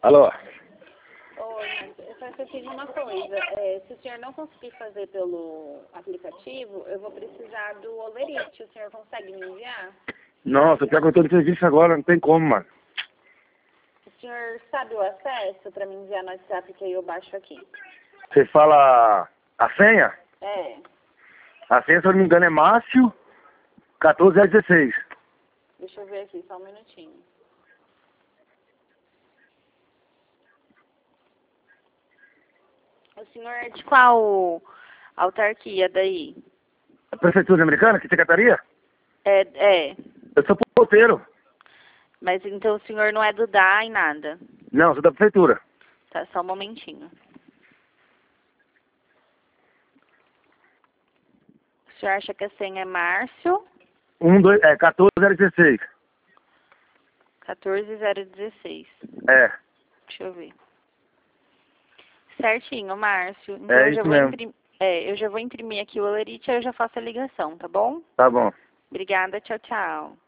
Alô? Oi, eu só preciso de uma coisa. Se o senhor não conseguir fazer pelo aplicativo, eu vou precisar do Olerite. O senhor consegue me enviar? Nossa, pior que eu tô de serviço agora, não tem como, mano. O senhor sabe o acesso para me enviar no WhatsApp que aí eu baixo aqui? Você fala a senha? É. A senha, se eu não me engano, é Márcio 14016. Deixa eu ver aqui, só um minutinho. O senhor é de qual autarquia daí? A Prefeitura Americana? Que secretaria? É. Eu sou porteiro. Mas então o senhor não é do DAI nada. Não, sou da Prefeitura. Tá, só um momentinho. O senhor acha que a senha é Márcio 14016. 14016. É. Deixa eu ver. Certinho, Márcio. Então É isso mesmo. eu já vou imprimir aqui o Olerite e aí eu já faço a ligação, tá bom? Tá bom. Obrigada, tchau, tchau.